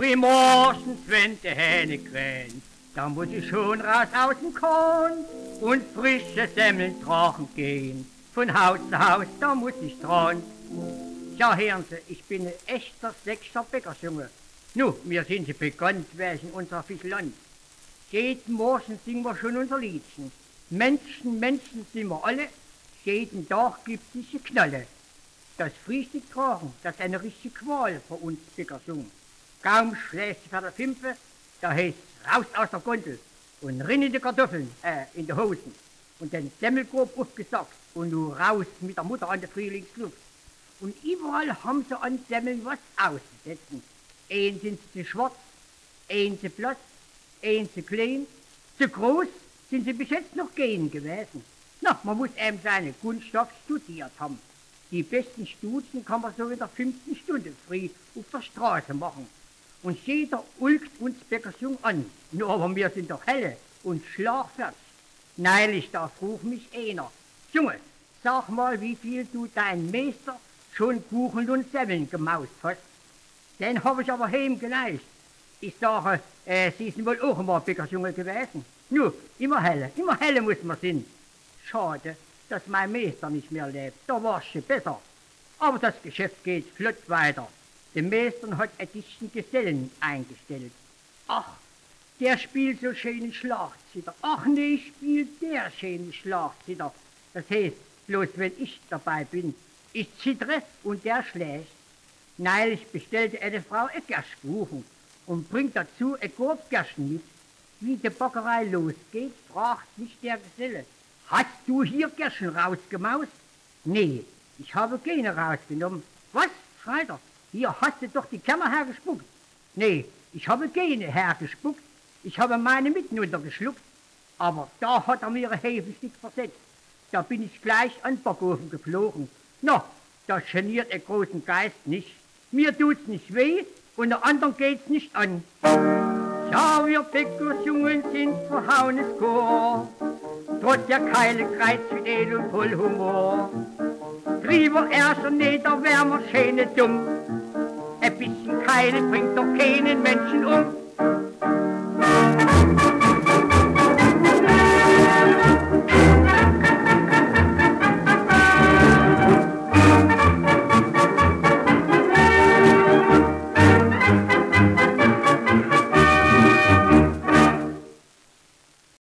Frühmorgens, wenn die Hähne krähen, da muss ich schon raus aus dem Korn und frische Semmeln tragen gehen. Von Haus zu Haus, da muss ich dran. Ja, hören Sie, ich bin ein echter sechster Bäckersjunge. Nu, wir sind Sie bekannt, welchen unser Fischland. Jeden Morgen singen wir schon unser Liedchen. Menschen, Menschen sind wir alle, jeden Tag gibt's diese Knalle. Das Frühstück tragen, das ist eine richtige Qual für uns Bäckersjungen. Kaum schläft sie vor der Fünfe, da heißt raus aus der Gondel und rinn in die Kartoffeln, in die Hosen und den Semmelkorb aufgesackt und nur raus mit der Mutter an die Frühlingsluft. Und überall haben sie an Semmeln was auszusetzen. Einen sind sie zu schwarz, einen zu blass, einen zu klein, zu groß sind sie bis jetzt noch gehen gewesen. Na, man muss eben seine Kunststoff studiert haben. Die besten Studien kann man so in der 5. Stunde früh auf der Straße machen. Und jeder ulkt uns Bäckersjung an. Nur aber wir sind doch helle und schlagfertig. Neulich, da frug mich einer: Junge, sag mal, wie viel du dein Meister schon Kuchen und Semmeln gemaust hast. Den hab ich aber heimgeleicht. Ich sage, Sie sind wohl auch immer Bäckersjunge gewesen. Nur, immer helle muss man sein. Schade, dass mein Meister nicht mehr lebt, da war's schon besser. Aber das Geschäft geht flott weiter. Der Meister hat ein dichten Gesellen eingestellt. Ach, der spielt so schöne Schlagzither. Ach nee, spielt der schöne Schlagzither. Das heißt, bloß wenn ich dabei bin, ich zittere und der schlägt. Neulich bestellte eine Frau ein Gerstkuchen und bringt dazu ein Korb Gersten mit. Wie die Bäckerei losgeht, fragt mich der Geselle: Hast du hier Gersten rausgemaust? Nee, ich habe keine rausgenommen. Was? Schreit er. Hier hast du doch die Kerne hergespuckt. Nee, ich habe keine hergespuckt. Ich habe meine mitten untergeschluckt. Aber da hat er mir ein Hefestick versetzt. Da bin ich gleich an den Backofen geflogen. Na, das geniert einen großen Geist nicht. Mir tut's nicht weh und der anderen geht's nicht an. Ja, wir Bäckersjungen sind verhauenes Chor, trotz der keile Kreuz mit Edel und voll Humor. Drüber erst und nieder wär man schöne dumm. Ein bisschen Keile bringt doch keinen Menschen um.